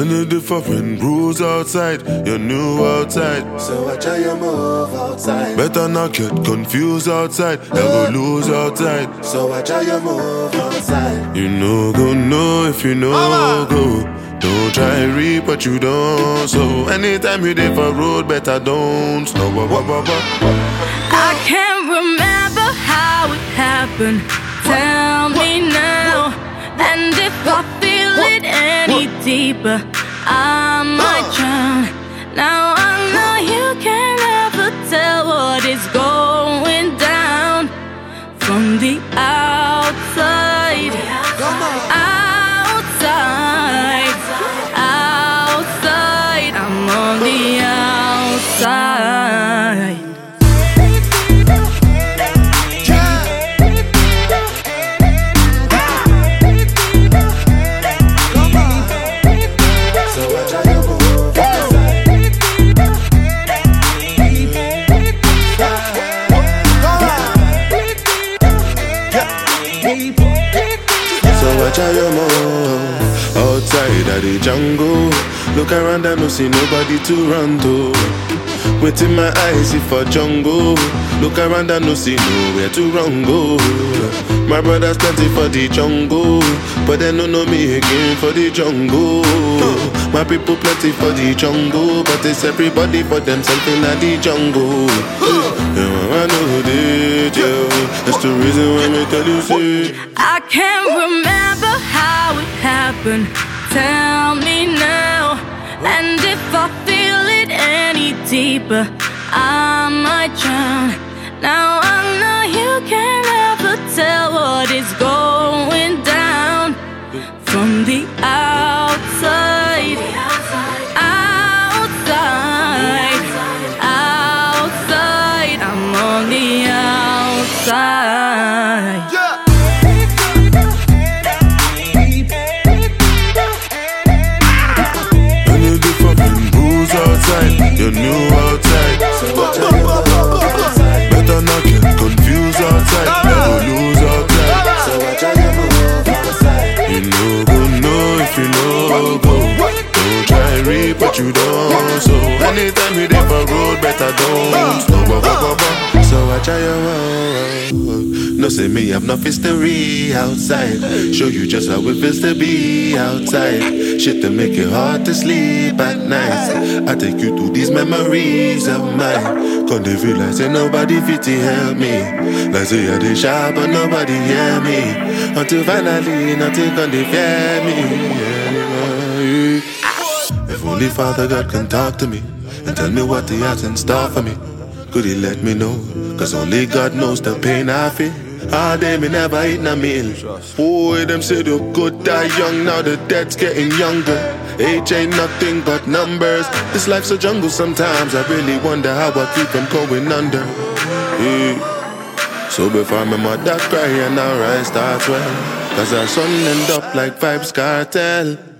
And the different rules outside, you're new outside. So watch how you move outside. Better not get confused outside, never lose outside. So watch how you move outside. You know go know if you know go. Don't try and reap what you don't. So anytime you dey for road, better don't. No, I can't remember how it happened. Tell me now. And if I feel it any deeper, I might drown. Now I know you can never tell what is going down from the outside. Outside, outside, I'm on the outside. Watch how you move outside of the jungle. Look around and no see nobody to run to. Within my eyes if a jungle. Look around and no see nowhere to run go. My brothers plenty for the jungle, but they don't know me again for the jungle. My people plenty for the jungle, but it's everybody for themselves in the jungle. I know that, yeah. That's the reason why me tell you say I can't remember how it happened. Tell me now. And if I feel it any deeper, I might drown. Now I know you can never tell what is going down from the outside. Outside, outside, I'm on the outside. outside, you're new outside. Better not get confused outside, never lose outside. So watch how you move outside. You know go know if you know go. Don't try and reap what you don't. So anytime you dey for road, better don't. So watch how you move. No say me have no history outside. Show you just how it feels to be outside. Shit to make it hard to sleep at night. I take you to these memories of mine. Can't they realize ain't nobody fit to help me. Like say I dey sharp but nobody hear me. Until finally nothing can they fear me. If only Father God can talk to me and tell me what he has in store for me. Could he let me know? Cause only God knows the pain I feel. All day me never eat a meal. Boy, them say the good die young, now the dead's getting younger. Age ain't nothing but numbers. This life's a jungle sometimes. I really wonder how I keep from going under. Yeah. So before my mother cry and our rise starts well, cause our son end up like Vybz Kartel.